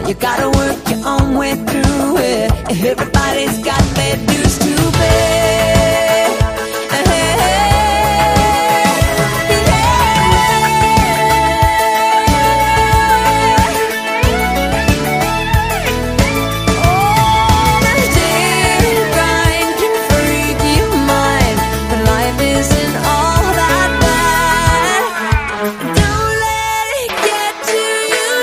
You gotta work your own way through it. Everybody's